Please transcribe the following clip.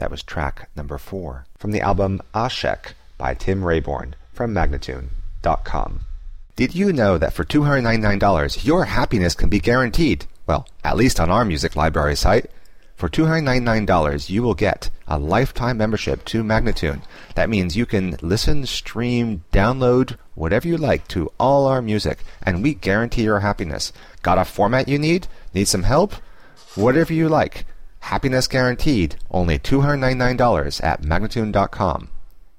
That was track number 4 from the album Ashek by Tim Rayborn from Magnatune.com. Did you know that for $299 your happiness can be guaranteed? Well, at least on our music library site. For $299 you will get a lifetime membership to Magnatune. That means you can listen, stream, download, whatever you like to all our music, and we guarantee your happiness. Got a format you need? Need some help? Whatever you like. Happiness guaranteed. Only $299 at Magnatune.com.